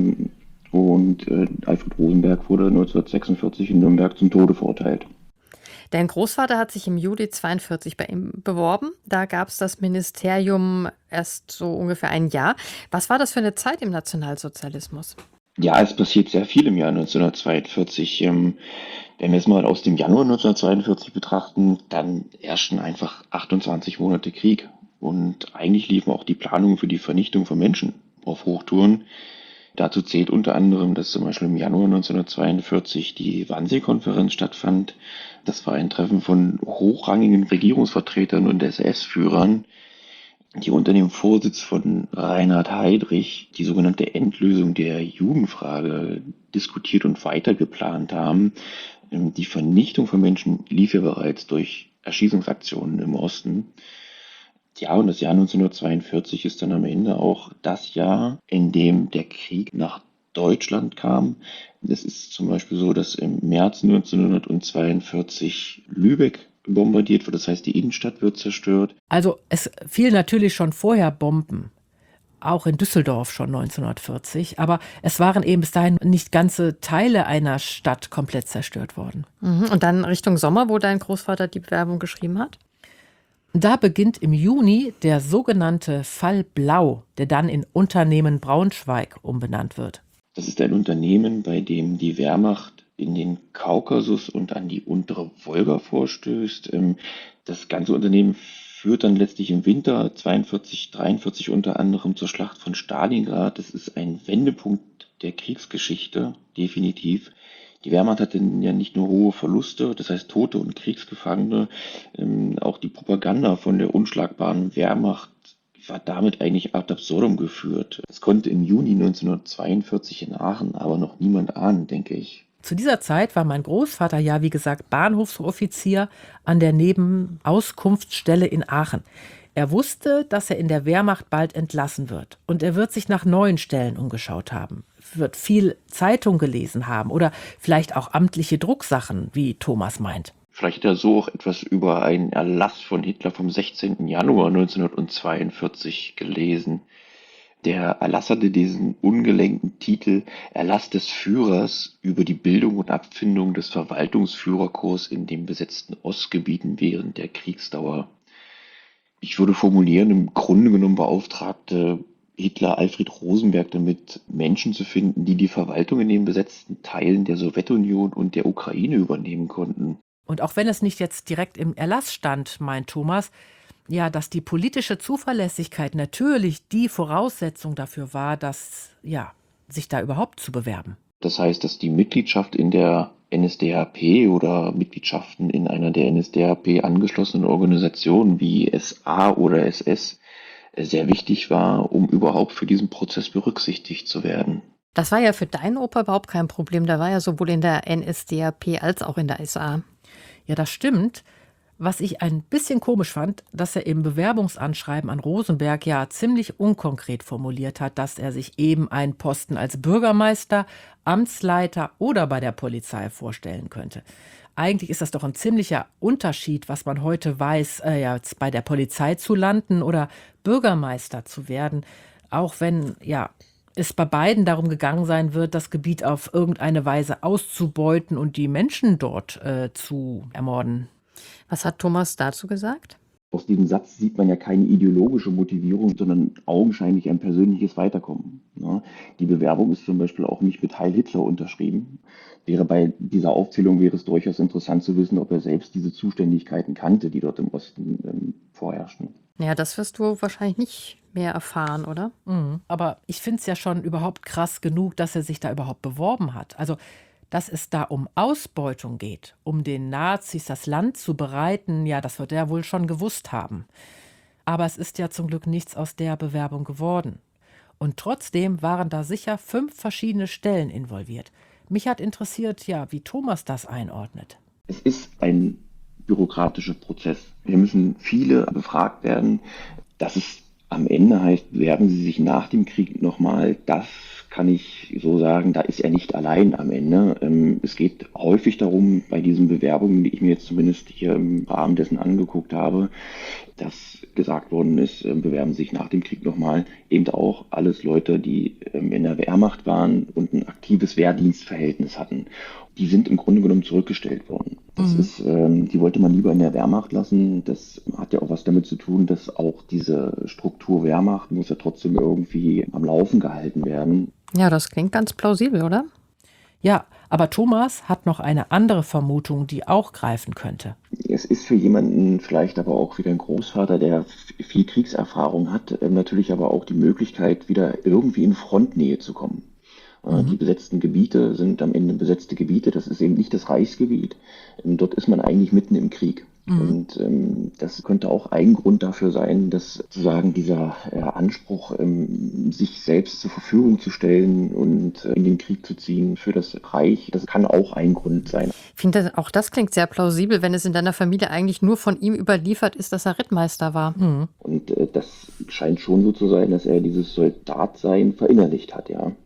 Alfred Rosenberg wurde 1946 in Nürnberg zum Tode verurteilt. Dein Großvater hat sich im Juli 1942 bei ihm beworben. Da gab es das Ministerium erst so ungefähr ein Jahr. Was war das für eine Zeit im Nationalsozialismus? Ja, es passiert sehr viel im Jahr 1942. Wenn wir es mal aus dem Januar 1942 betrachten, dann herrschten einfach 28 Monate Krieg. Und eigentlich liefen auch die Planungen für die Vernichtung von Menschen auf Hochtouren. Dazu zählt unter anderem, dass zum Beispiel im Januar 1942 die Wannsee-Konferenz stattfand. Das war ein Treffen von hochrangigen Regierungsvertretern und SS-Führern, die unter dem Vorsitz von Reinhard Heydrich die sogenannte Endlösung der Judenfrage diskutiert und weiter geplant haben. Die Vernichtung von Menschen lief ja bereits durch Erschießungsaktionen im Osten. Ja, und das Jahr 1942 ist dann am Ende auch das Jahr, in dem der Krieg nach Deutschland kam. Es ist zum Beispiel so, dass im März 1942 Lübeck bombardiert wird, das heißt, die Innenstadt wird zerstört. Also es fiel natürlich schon vorher Bomben, auch in Düsseldorf schon 1940, aber es waren eben bis dahin nicht ganze Teile einer Stadt komplett zerstört worden. Und dann Richtung Sommer, wo dein Großvater die Bewerbung geschrieben hat? Da beginnt im Juni der sogenannte Fall Blau, der dann in Unternehmen Braunschweig umbenannt wird. Das ist ein Unternehmen, bei dem die Wehrmacht in den Kaukasus und an die untere Wolga vorstößt. Das ganze Unternehmen führt dann letztlich im Winter 42-43 unter anderem zur Schlacht von Stalingrad. Das ist ein Wendepunkt der Kriegsgeschichte, definitiv. Die Wehrmacht hatte ja nicht nur hohe Verluste, das heißt Tote und Kriegsgefangene, auch die Propaganda von der unschlagbaren Wehrmacht war damit eigentlich ad absurdum geführt. Das konnte im Juni 1942 in Aachen aber noch niemand ahnen, denke ich. Zu dieser Zeit war mein Großvater ja, wie gesagt, Bahnhofsoffizier an der Nebenauskunftsstelle in Aachen. Er wusste, dass er in der Wehrmacht bald entlassen wird. Und er wird sich nach neuen Stellen umgeschaut haben, wird viel Zeitung gelesen haben oder vielleicht auch amtliche Drucksachen, wie Thomas meint. Vielleicht hat er so auch etwas über einen Erlass von Hitler vom 16. Januar 1942 gelesen. Der Erlass hatte diesen ungelenkten Titel Erlass des Führers über die Bildung und Abfindung des Verwaltungsführerkorps in den besetzten Ostgebieten während der Kriegsdauer. Ich würde formulieren, im Grunde genommen beauftragte Hitler Alfred Rosenberg damit, Menschen zu finden, die die Verwaltung in den besetzten Teilen der Sowjetunion und der Ukraine übernehmen konnten. Und auch wenn es nicht jetzt direkt im Erlass stand, meint Thomas, ja, dass die politische Zuverlässigkeit natürlich die Voraussetzung dafür war, dass, ja, sich da überhaupt zu bewerben. Das heißt, dass die Mitgliedschaft in der NSDAP oder Mitgliedschaften in einer der NSDAP angeschlossenen Organisationen wie SA oder SS sehr wichtig war, um überhaupt für diesen Prozess berücksichtigt zu werden. Das war ja für deinen Opa überhaupt kein Problem. Der war ja sowohl in der NSDAP als auch in der SA. Ja, das stimmt. Was ich ein bisschen komisch fand, dass er im Bewerbungsanschreiben an Rosenberg ja ziemlich unkonkret formuliert hat, dass er sich eben einen Posten als Bürgermeister, Amtsleiter oder bei der Polizei vorstellen könnte. Eigentlich ist das doch ein ziemlicher Unterschied, was man heute weiß, jetzt bei der Polizei zu landen oder Bürgermeister zu werden, auch wenn es bei beiden darum gegangen sein wird, das Gebiet auf irgendeine Weise auszubeuten und die Menschen dort zu ermorden. Was hat Thomas dazu gesagt? Aus diesem Satz sieht man ja keine ideologische Motivierung, sondern augenscheinlich ein persönliches Weiterkommen. Ne? Die Bewerbung ist zum Beispiel auch nicht mit Heil Hitler unterschrieben. Bei dieser Aufzählung wäre es durchaus interessant zu wissen, ob er selbst diese Zuständigkeiten kannte, die dort im Osten vorherrschen. Ja, das wirst du wahrscheinlich nicht mehr erfahren, oder? Aber ich finde es ja schon überhaupt krass genug, dass er sich da überhaupt beworben hat. Also, dass es da um Ausbeutung geht, um den Nazis das Land zu bereiten, ja, das wird er wohl schon gewusst haben. Aber es ist ja zum Glück nichts aus der Bewerbung geworden. Und trotzdem waren da sicher 5 verschiedene Stellen involviert. Mich hat interessiert, ja, wie Thomas das einordnet. Es ist ein bürokratischer Prozess. Hier müssen viele befragt werden. Dass es am Ende heißt, bewerben Sie sich nach dem Krieg nochmal, das kann ich so sagen, da ist er nicht allein am Ende. Es geht häufig darum, bei diesen Bewerbungen, die ich mir jetzt zumindest hier im Rahmen dessen angeguckt habe, dass gesagt worden ist, bewerben sich nach dem Krieg nochmal, eben auch alles Leute, die in der Wehrmacht waren und ein aktives Wehrdienstverhältnis hatten. Die sind im Grunde genommen zurückgestellt worden. Die wollte man lieber in der Wehrmacht lassen. Das hat ja auch was damit zu tun, dass auch diese Struktur Wehrmacht muss ja trotzdem irgendwie am Laufen gehalten werden. Ja, das klingt ganz plausibel, oder? Ja, aber Thomas hat noch eine andere Vermutung, die auch greifen könnte. Es ist für jemanden vielleicht aber auch wieder ein Großvater, der viel Kriegserfahrung hat, natürlich aber auch die Möglichkeit, wieder irgendwie in Frontnähe zu kommen. Die besetzten Gebiete sind am Ende besetzte Gebiete, das ist eben nicht das Reichsgebiet. Dort ist man eigentlich mitten im Krieg. Und das könnte auch ein Grund dafür sein, dass sozusagen dieser Anspruch, sich selbst zur Verfügung zu stellen und in den Krieg zu ziehen für das Reich, das kann auch ein Grund sein. Ich finde, auch das klingt sehr plausibel, wenn es in deiner Familie eigentlich nur von ihm überliefert ist, dass er Rittmeister war. Und das scheint schon so zu sein, dass er dieses Soldatsein verinnerlicht hat, ja.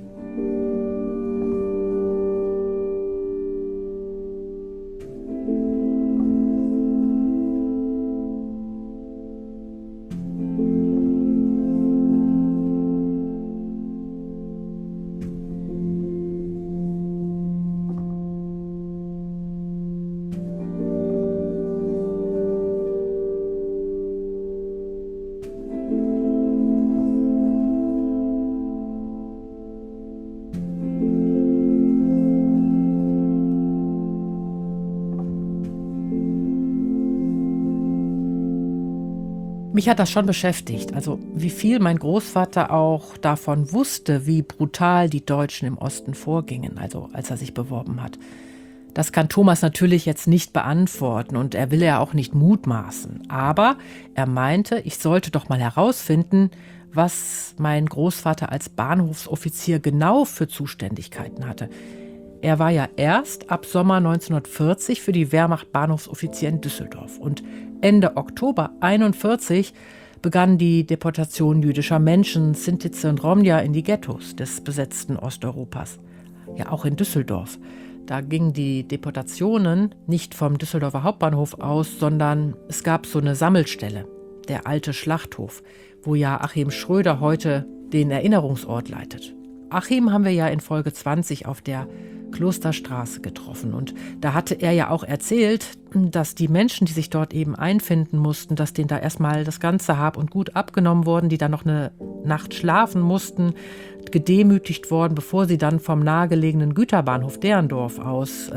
Mich hat das schon beschäftigt, also wie viel mein Großvater auch davon wusste, wie brutal die Deutschen im Osten vorgingen, also als er sich beworben hat. Das kann Thomas natürlich jetzt nicht beantworten und er will ja auch nicht mutmaßen. Aber er meinte, ich sollte doch mal herausfinden, was mein Großvater als Bahnhofsoffizier genau für Zuständigkeiten hatte. Er war ja erst ab Sommer 1940 für die Wehrmacht Bahnhofsoffizier in Düsseldorf und Ende Oktober 1941 begann die Deportation jüdischer Menschen, Sintize und Romja in die Ghettos des besetzten Osteuropas. Ja, auch in Düsseldorf. Da gingen die Deportationen nicht vom Düsseldorfer Hauptbahnhof aus, sondern es gab so eine Sammelstelle, der alte Schlachthof, wo ja Achim Schröder heute den Erinnerungsort leitet. Achim haben wir ja in Folge 20 auf der Klosterstraße getroffen und da hatte er ja auch erzählt, dass die Menschen, die sich dort eben einfinden mussten, dass denen da erstmal das ganze Hab und Gut abgenommen wurden, die dann noch eine Nacht schlafen mussten, gedemütigt worden, bevor sie dann vom nahegelegenen Güterbahnhof Derendorf aus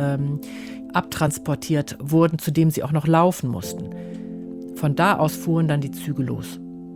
abtransportiert wurden, zu dem sie auch noch laufen mussten. Von da aus fuhren dann die Züge los.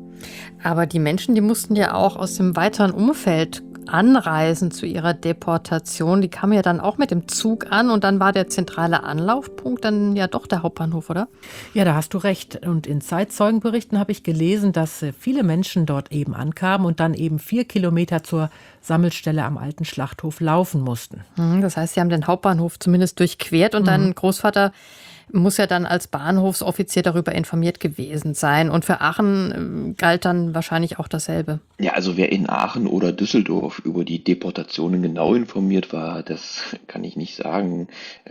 Aber die Menschen, die mussten ja auch aus dem weiteren Umfeld anreisen zu ihrer Deportation. Die kamen ja dann auch mit dem Zug an und dann war der zentrale Anlaufpunkt dann ja doch der Hauptbahnhof, oder? Ja, da hast du recht. Und in Zeitzeugenberichten habe ich gelesen, dass viele Menschen dort eben ankamen und dann eben 4 Kilometer zur Sammelstelle am alten Schlachthof laufen mussten. Das heißt, sie haben den Hauptbahnhof zumindest durchquert und dein Großvater muss ja dann als Bahnhofsoffizier darüber informiert gewesen sein. Und für Aachen galt dann wahrscheinlich auch dasselbe. Ja, also wer in Aachen oder Düsseldorf über die Deportationen genau informiert war, das kann ich nicht sagen.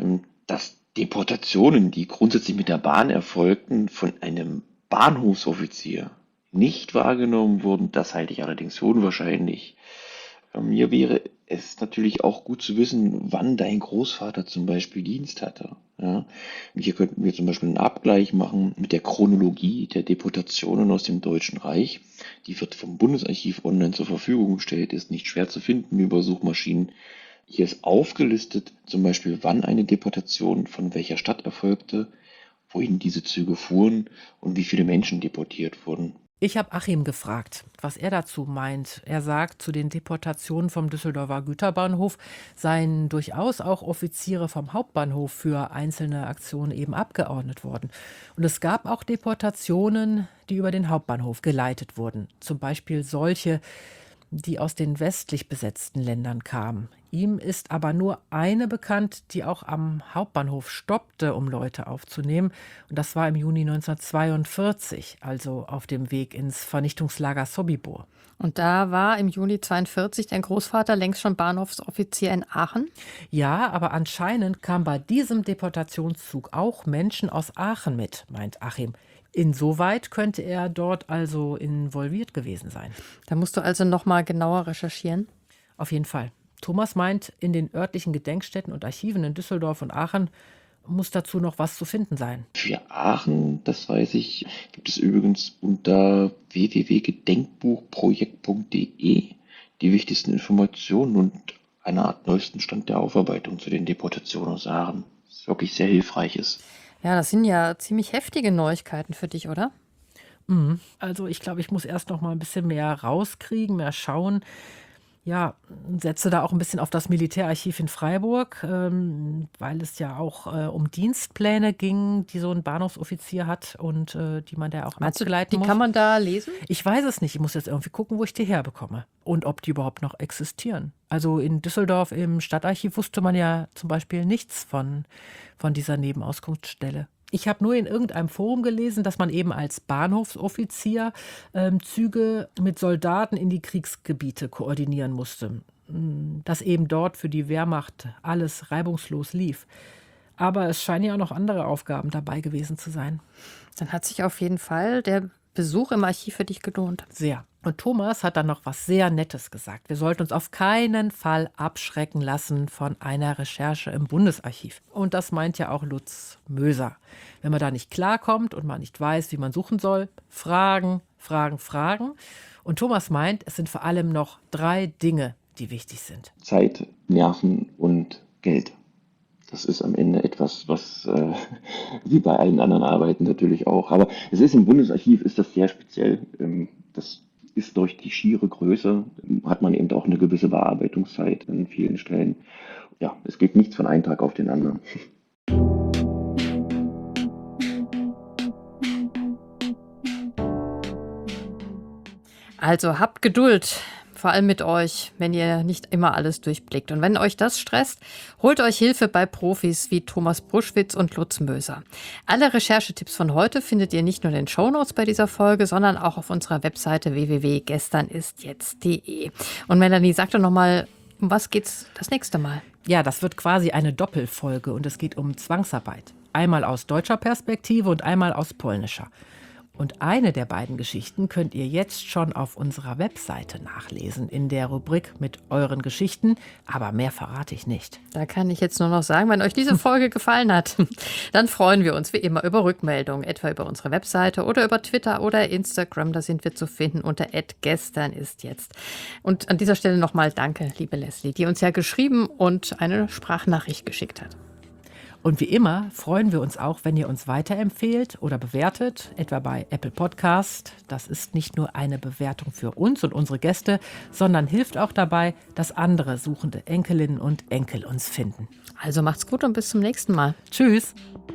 Dass Deportationen, die grundsätzlich mit der Bahn erfolgten, von einem Bahnhofsoffizier nicht wahrgenommen wurden, das halte ich allerdings für unwahrscheinlich. Mir wäre es natürlich auch gut zu wissen, wann dein Großvater zum Beispiel Dienst hatte. Ja? Hier könnten wir zum Beispiel einen Abgleich machen mit der Chronologie der Deportationen aus dem Deutschen Reich. Die wird vom Bundesarchiv online zur Verfügung gestellt, ist nicht schwer zu finden über Suchmaschinen. Hier ist aufgelistet zum Beispiel, wann eine Deportation von welcher Stadt erfolgte, wohin diese Züge fuhren und wie viele Menschen deportiert wurden. Ich habe Achim gefragt, was er dazu meint. Er sagt, zu den Deportationen vom Düsseldorfer Güterbahnhof seien durchaus auch Offiziere vom Hauptbahnhof für einzelne Aktionen eben abgeordnet worden. Und es gab auch Deportationen, die über den Hauptbahnhof geleitet wurden. Zum Beispiel solche, die aus den westlich besetzten Ländern kamen. Ihm ist aber nur eine bekannt, die auch am Hauptbahnhof stoppte, um Leute aufzunehmen. Und das war im Juni 1942, also auf dem Weg ins Vernichtungslager Sobibor. Und da war im Juni 1942 dein Großvater längst schon Bahnhofsoffizier in Aachen? Ja, aber anscheinend kamen bei diesem Deportationszug auch Menschen aus Aachen mit, meint Achim. Insoweit könnte er dort also involviert gewesen sein. Da musst du also noch mal genauer recherchieren. Auf jeden Fall. Thomas meint, in den örtlichen Gedenkstätten und Archiven in Düsseldorf und Aachen muss dazu noch was zu finden sein. Für Aachen, das weiß ich, gibt es übrigens unter www.gedenkbuchprojekt.de die wichtigsten Informationen und eine Art neuesten Stand der Aufarbeitung zu den Deportationen aus Aachen. Das wirklich sehr hilfreich ist. Ja, das sind ja ziemlich heftige Neuigkeiten für dich, oder? Also ich glaube, ich muss erst noch mal ein bisschen mehr rauskriegen, mehr schauen. Ja, setze da auch ein bisschen auf das Militärarchiv in Freiburg, weil es ja auch um Dienstpläne ging, die so ein Bahnhofsoffizier hat und die man da auch Meinst du, abgleiten die muss. kann man da lesen? Ich weiß es nicht. Ich muss jetzt irgendwie gucken, wo ich die herbekomme und ob die überhaupt noch existieren. Also in Düsseldorf im Stadtarchiv wusste man ja zum Beispiel nichts von dieser Nebenauskunftsstelle. Ich habe nur in irgendeinem Forum gelesen, dass man eben als Bahnhofsoffizier Züge mit Soldaten in die Kriegsgebiete koordinieren musste. Dass eben dort für die Wehrmacht alles reibungslos lief. Aber es scheinen ja auch noch andere Aufgaben dabei gewesen zu sein. Dann hat sich auf jeden Fall der Besuch im Archiv für dich gelohnt. Sehr. Und Thomas hat dann noch was sehr Nettes gesagt. Wir sollten uns auf keinen Fall abschrecken lassen von einer Recherche im Bundesarchiv. Und das meint ja auch Lutz Möser. Wenn man da nicht klarkommt und man nicht weiß, wie man suchen soll, fragen, fragen, fragen. Und Thomas meint, es sind vor allem noch 3 Dinge, die wichtig sind. Zeit, Nerven und Geld. Das ist am Ende etwas, was wie bei allen anderen Arbeiten natürlich auch. Aber es ist im Bundesarchiv ist das sehr speziell. Das ist durch die schiere Größe, hat man eben auch eine gewisse Bearbeitungszeit an vielen Stellen. Ja, es geht nichts von einem Tag auf den anderen. Also habt Geduld, vor allem mit euch, wenn ihr nicht immer alles durchblickt. Und wenn euch das stresst, holt euch Hilfe bei Profis wie Thomas Bruschwitz und Lutz Möser. Alle Recherchetipps von heute findet ihr nicht nur in den Shownotes bei dieser Folge, sondern auch auf unserer Webseite www.gesternistjetzt.de. Und Melanie, sag doch noch mal, um was geht's das nächste Mal? Ja, das wird quasi eine Doppelfolge und es geht um Zwangsarbeit. Einmal aus deutscher Perspektive und einmal aus polnischer. Und eine der beiden Geschichten könnt ihr jetzt schon auf unserer Webseite nachlesen, in der Rubrik mit euren Geschichten, aber mehr verrate ich nicht. Da kann ich jetzt nur noch sagen, wenn euch diese Folge gefallen hat, dann freuen wir uns wie immer über Rückmeldungen, etwa über unsere Webseite oder über Twitter oder Instagram. Da sind wir zu finden unter @gesternistjetzt. Und an dieser Stelle nochmal danke, liebe Leslie, die uns ja geschrieben und eine Sprachnachricht geschickt hat. Und wie immer freuen wir uns auch, wenn ihr uns weiterempfehlt oder bewertet, etwa bei Apple Podcast. Das ist nicht nur eine Bewertung für uns und unsere Gäste, sondern hilft auch dabei, dass andere suchende Enkelinnen und Enkel uns finden. Also macht's gut und bis zum nächsten Mal. Tschüss!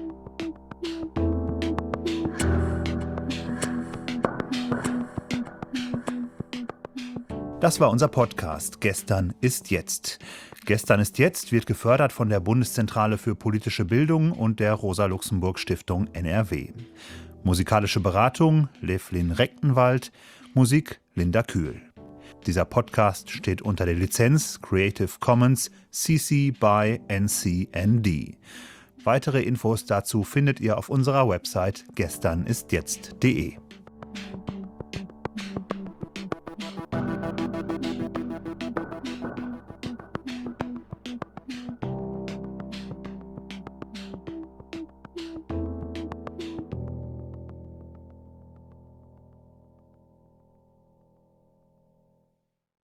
Das war unser Podcast Gestern ist jetzt. Gestern ist jetzt wird gefördert von der Bundeszentrale für politische Bildung und der Rosa-Luxemburg-Stiftung NRW. Musikalische Beratung Levlin Rechtenwald, Musik Linda Kühl. Dieser Podcast steht unter der Lizenz Creative Commons CC by NCND. Weitere Infos dazu findet ihr auf unserer Website gesternistjetzt.de.